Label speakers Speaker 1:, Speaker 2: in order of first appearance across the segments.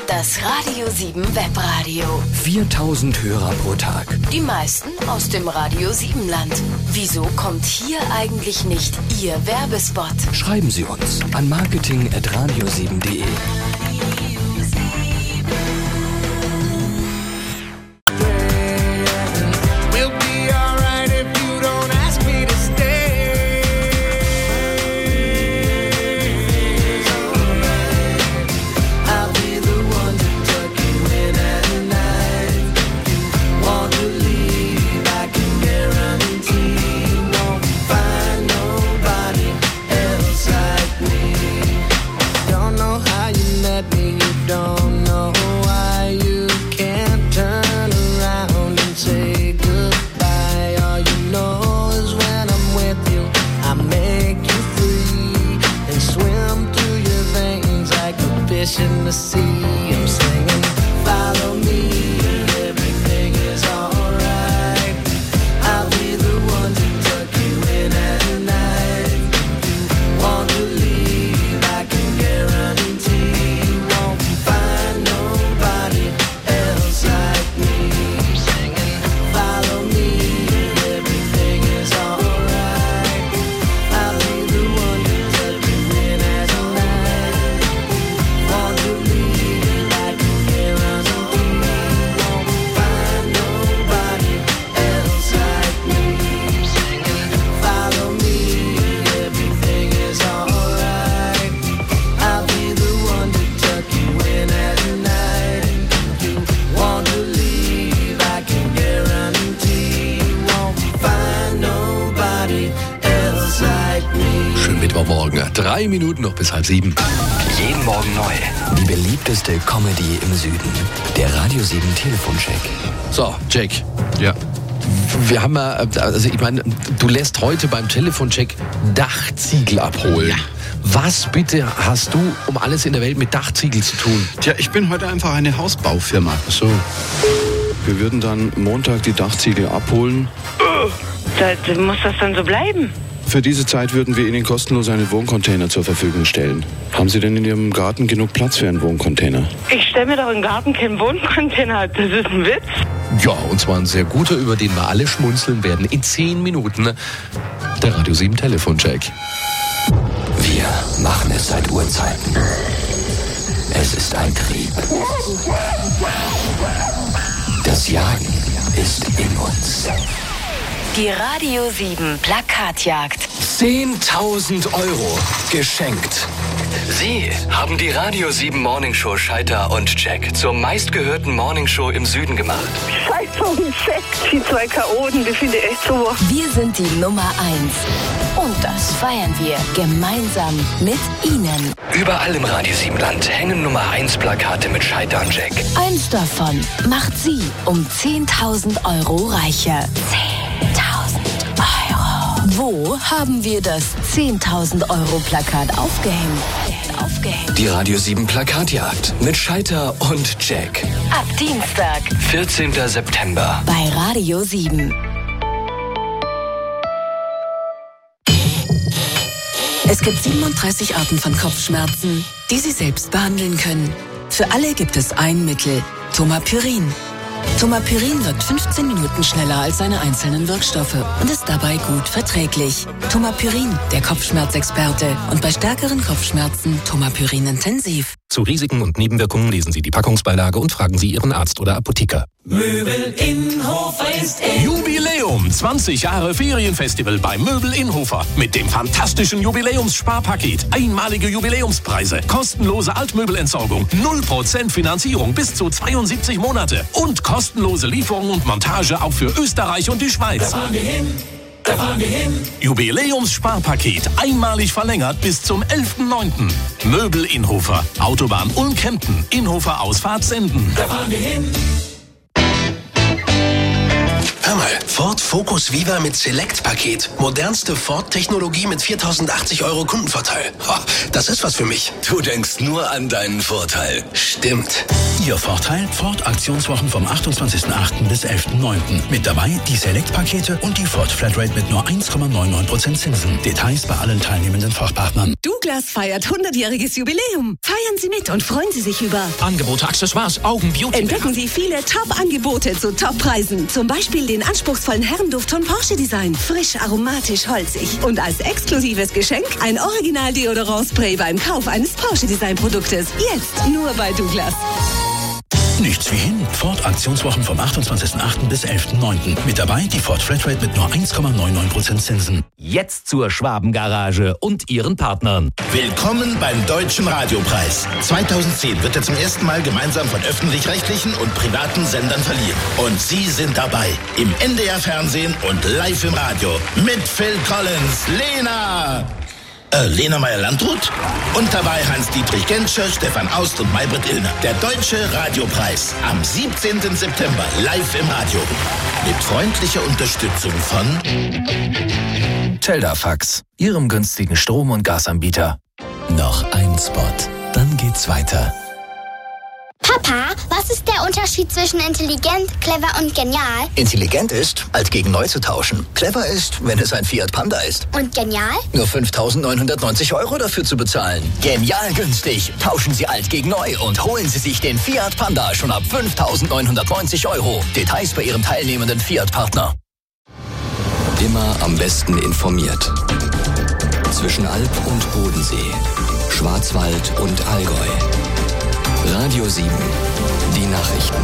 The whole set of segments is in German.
Speaker 1: Das Radio 7 Webradio.
Speaker 2: 4000 Hörer pro Tag.
Speaker 1: Die meisten aus dem Radio 7 Land. Wieso kommt hier eigentlich nicht Ihr Werbespot?
Speaker 2: Schreiben Sie uns an marketing@radio7.de.
Speaker 3: In the sea, I'm singing, follow me, everything is alright. I'll be the one to tuck you in at night. You want to leave, I can guarantee you won't find nobody else like me. Singing, follow me, everything is alright. I'll be the one to tuck you in at night. Want to leave, I can guarantee you won't find nobody else like me. Singing, follow me, everything is alright. I'll be the one to tuck you in at night. You want to leave, I can guarantee you won't find nobody else like me.
Speaker 2: Schönen Mittwochmorgen. 3 Minuten noch bis 6:30. Jeden Morgen neu. Die beliebteste Comedy im Süden. Der Radio 7 Telefoncheck.
Speaker 4: So, Jack.
Speaker 5: Ja.
Speaker 4: Wir haben ja, also ich meine, du lässt heute beim Telefoncheck Dachziegel abholen.
Speaker 5: Ja.
Speaker 4: Was bitte hast du um alles in der Welt mit Dachziegel zu tun?
Speaker 5: Tja, ich bin heute einfach eine Hausbaufirma. So. Wir würden dann Montag die Dachziegel abholen.
Speaker 6: Muss das dann so bleiben?
Speaker 5: Für diese Zeit würden wir Ihnen kostenlos einen Wohncontainer zur Verfügung stellen. Haben Sie denn in Ihrem Garten genug Platz für einen Wohncontainer?
Speaker 6: Ich stelle mir doch im Garten keinen Wohncontainer. Das ist ein Witz.
Speaker 4: Ja, und zwar ein sehr guter, über den wir alle schmunzeln werden. In 10 Minuten der Radio 7 Telefoncheck.
Speaker 2: Wir machen es seit Urzeiten. Es ist ein Trieb. Das Jagen ist in uns.
Speaker 1: Die Radio 7 Plakatjagd.
Speaker 2: 10.000 € geschenkt. Sie haben die Radio 7 Morningshow Scheiter und Jack zur meistgehörten Morningshow im Süden gemacht.
Speaker 6: Scheiter und Jack, die 2 Chaoten, die finde ich echt super.
Speaker 1: Wir sind die Nummer 1. Und das feiern wir gemeinsam mit Ihnen.
Speaker 2: Überall im Radio 7 Land hängen Nummer 1 Plakate mit Scheiter und Jack.
Speaker 1: Eins davon macht Sie um 10.000 € reicher. 10.000 €. Wo haben wir das 10.000 € Plakat aufgehängt?
Speaker 2: Die Radio 7 Plakatjagd mit Scheiter und Jack.
Speaker 1: Ab Dienstag,
Speaker 2: 14. September.
Speaker 1: bei Radio 7.
Speaker 7: Es gibt 37 Arten von Kopfschmerzen, die Sie selbst behandeln können. Für alle gibt es ein Mittel, Tomapyrin. Tomapyrin wirkt 15 Minuten schneller als seine einzelnen Wirkstoffe und ist dabei gut verträglich. Tomapyrin, der Kopfschmerzexperte. Und bei stärkeren Kopfschmerzen Tomapyrin intensiv.
Speaker 8: Zu Risiken und Nebenwirkungen lesen Sie die Packungsbeilage und fragen Sie Ihren Arzt oder Apotheker.
Speaker 3: Möbel Innhofer ist
Speaker 8: Jubiläum! 20 Jahre Ferienfestival bei Möbel Innhofer. Mit dem fantastischen Jubiläumssparpaket. Einmalige Jubiläumspreise, kostenlose Altmöbelentsorgung, 0% Finanzierung bis zu 72 Monate und kostenlose Lieferung und Montage auch für Österreich und die Schweiz.
Speaker 3: Da fahren wir hin.
Speaker 8: Jubiläumssparpaket einmalig verlängert bis zum 11.09. Möbel Innhofer. Autobahn Ulm-Kempten. Innhofer Ausfahrt Senden.
Speaker 3: Da fahren wir hin.
Speaker 9: Hör mal, Ford Focus Viva mit Select-Paket. Modernste Ford-Technologie mit 4.080 € Kundenvorteil. Das ist was für mich.
Speaker 2: Du denkst nur an deinen Vorteil.
Speaker 9: Stimmt.
Speaker 10: Ihr Vorteil? Ford-Aktionswochen vom 28.08. bis 11.09. Mit dabei die Select-Pakete und die Ford Flatrate mit nur 1,99% Zinsen. Details bei allen teilnehmenden Fachpartnern.
Speaker 7: Douglas feiert 100-jähriges Jubiläum. Feiern Sie mit und freuen Sie sich über
Speaker 8: Angebote, Accessoires, Augen, Beauty.
Speaker 7: Entdecken Sie viele Top-Angebote zu Top-Preisen. Zum Beispiel den anspruchsvollen Herrenduft von Porsche Design. Frisch, aromatisch, holzig. Und als exklusives Geschenk ein Original-Deodorant-Spray beim Kauf eines Porsche Design-Produktes. Jetzt nur bei Douglas.
Speaker 10: Nichts wie hin. Ford Aktionswochen vom 28.08. bis 11.09. Mit dabei die Ford Flatrate mit nur 1,99% Zinsen.
Speaker 11: Jetzt zur Schwabengarage und ihren Partnern.
Speaker 12: Willkommen beim Deutschen Radiopreis. 2010 wird er zum ersten Mal gemeinsam von öffentlich-rechtlichen und privaten Sendern verliehen. Und Sie sind dabei. Im NDR-Fernsehen und live im Radio. Mit Phil Collins, Lena Meyer-Landrut und dabei Hans-Dietrich Genscher, Stefan Aust und Maybrit Illner. Der Deutsche Radiopreis am 17. September live im Radio. Mit freundlicher Unterstützung von
Speaker 13: Teldafax, Ihrem günstigen Strom- und Gasanbieter. Noch ein Spot, dann geht's weiter.
Speaker 14: Papa, was ist der Unterschied zwischen intelligent, clever und genial?
Speaker 15: Intelligent ist, alt gegen neu zu tauschen. Clever ist, wenn es ein Fiat Panda ist.
Speaker 14: Und genial?
Speaker 15: Nur 5.990 € dafür zu bezahlen. Genial günstig. Tauschen Sie alt gegen neu und holen Sie sich den Fiat Panda schon ab 5.990 €. Details bei Ihrem teilnehmenden Fiat-Partner.
Speaker 2: Immer am besten informiert. Zwischen Alp und Bodensee, Schwarzwald und Allgäu. Radio 7, die Nachrichten.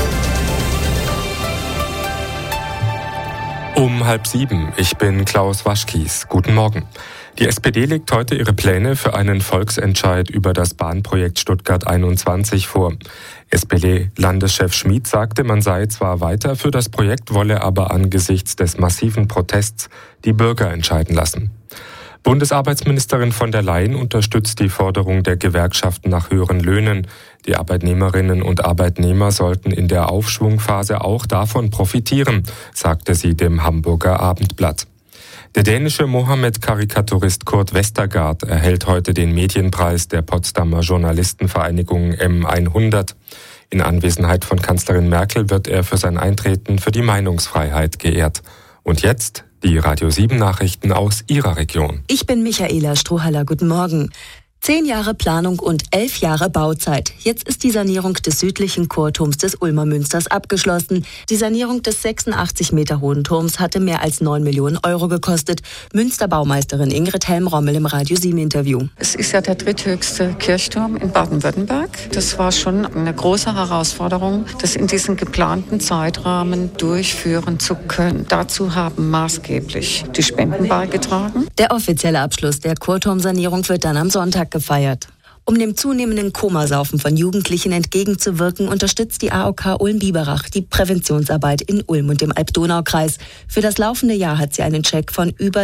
Speaker 16: Um 6:30. Ich bin Klaus Waschkies. Guten Morgen. Die SPD legt heute ihre Pläne für einen Volksentscheid über das Bahnprojekt Stuttgart 21 vor. SPD-Landeschef Schmid sagte, man sei zwar weiter für das Projekt, wolle aber angesichts des massiven Protests die Bürger entscheiden lassen. Bundesarbeitsministerin von der Leyen unterstützt die Forderung der Gewerkschaften nach höheren Löhnen. Die Arbeitnehmerinnen und Arbeitnehmer sollten in der Aufschwungphase auch davon profitieren, sagte sie dem Hamburger Abendblatt. Der dänische Mohammed-Karikaturist Kurt Westergaard erhält heute den Medienpreis der Potsdamer Journalistenvereinigung M100. In Anwesenheit von Kanzlerin Merkel wird er für sein Eintreten für die Meinungsfreiheit geehrt. Und jetzt die Radio 7 Nachrichten aus Ihrer Region.
Speaker 17: Ich bin Michaela Strohhaller. Guten Morgen. 10 Jahre Planung und 11 Jahre Bauzeit. Jetzt ist die Sanierung des südlichen Chorturms des Ulmer Münsters abgeschlossen. Die Sanierung des 86 Meter hohen Turms hatte mehr als 9 Millionen € gekostet. Münster-Baumeisterin Ingrid Helm-Rommel im Radio 7 Interview.
Speaker 18: Es ist ja der dritthöchste Kirchturm in Baden-Württemberg. Das war schon eine große Herausforderung, das in diesem geplanten Zeitrahmen durchführen zu können. Dazu haben maßgeblich die Spenden beigetragen.
Speaker 17: Der offizielle Abschluss der Chorturmsanierung wird dann am Sonntag gefeiert. Um dem zunehmenden Komasaufen von Jugendlichen entgegenzuwirken, unterstützt die AOK Ulm-Biberach die Präventionsarbeit in Ulm und dem Alb-Donau-Kreis. Für das laufende Jahr hat sie einen Scheck von über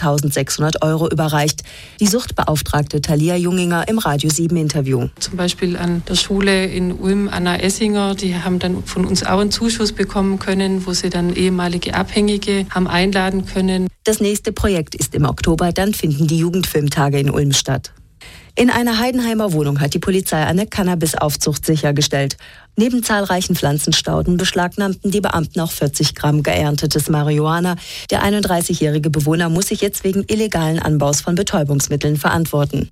Speaker 17: 7.600 € überreicht. Die Suchtbeauftragte Thalia Junginger im Radio 7 Interview.
Speaker 19: Zum Beispiel an der Schule in Ulm, Anna Essinger, die haben dann von uns auch einen Zuschuss bekommen können, wo sie dann ehemalige Abhängige haben einladen können.
Speaker 17: Das nächste Projekt ist im Oktober, dann finden die Jugendfilmtage in Ulm statt. In einer Heidenheimer Wohnung hat die Polizei eine Cannabis-Aufzucht sichergestellt. Neben zahlreichen Pflanzenstauden beschlagnahmten die Beamten auch 40 Gramm geerntetes Marihuana. Der 31-jährige Bewohner muss sich jetzt wegen illegalen Anbaus von Betäubungsmitteln verantworten.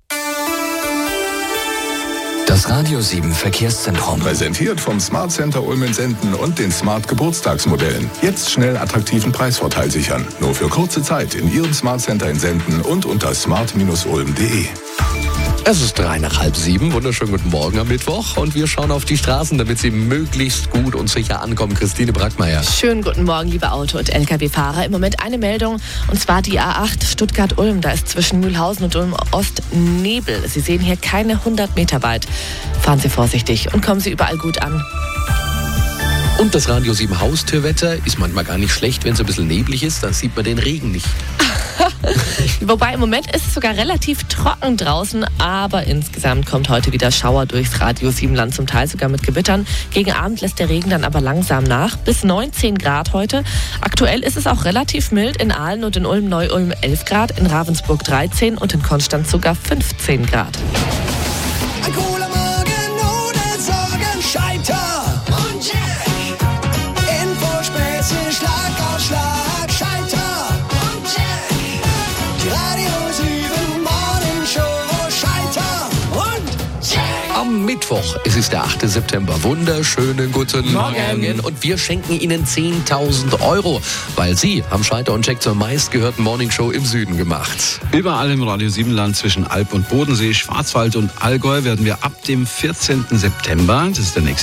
Speaker 2: Das Radio 7 Verkehrszentrum.
Speaker 20: Präsentiert vom Smart Center Ulm in Senden und den Smart Geburtstagsmodellen. Jetzt schnell attraktiven Preisvorteil sichern. Nur für kurze Zeit in Ihrem Smart Center in Senden und unter smart-ulm.de.
Speaker 4: Es ist 6:03. Wunderschönen guten Morgen am Mittwoch und wir schauen auf die Straßen, damit sie möglichst gut und sicher ankommen. Christine Brackmeier.
Speaker 21: Schönen guten Morgen, liebe Auto- und Lkw-Fahrer. Im Moment eine Meldung, und zwar die A8 Stuttgart-Ulm. Da ist zwischen Mühlhausen und Ulm-Ost Nebel. Sie sehen hier keine 100 Meter weit. Fahren Sie vorsichtig und kommen Sie überall gut an.
Speaker 4: Und das Radio 7 Haustürwetter ist manchmal gar nicht schlecht, wenn es ein bisschen neblig ist, dann sieht man den Regen nicht.
Speaker 21: Wobei im Moment ist es sogar relativ trocken draußen, aber insgesamt kommt heute wieder Schauer durchs Radio 7 Land, zum Teil sogar mit Gewittern. Gegen Abend lässt der Regen dann aber langsam nach. Bis 19 Grad heute. Aktuell ist es auch relativ mild. In Aalen und in Ulm, Neu-Ulm 11 Grad, in Ravensburg 13 und in Konstanz sogar 15 Grad.
Speaker 3: Ein cooler Morgen ohne Sorgen, Scheiter und Jack. Infospäße, Schlag auf Schlag, Scheiter und Jack. Die Radio 7 Morning Show, Scheiter und Jack.
Speaker 4: Am Mittwoch, es ist der 8. September. Wunderschönen guten Morgen. Und wir schenken Ihnen 10.000 Euro, weil Sie haben Scheiter und Jack zur meistgehörten Morningshow im Süden gemacht.
Speaker 5: Überall im Radio 7 Land zwischen Alb und Bodensee, Schwarzwald und Allgäu werden wir ab dem 14. September, das ist der nächste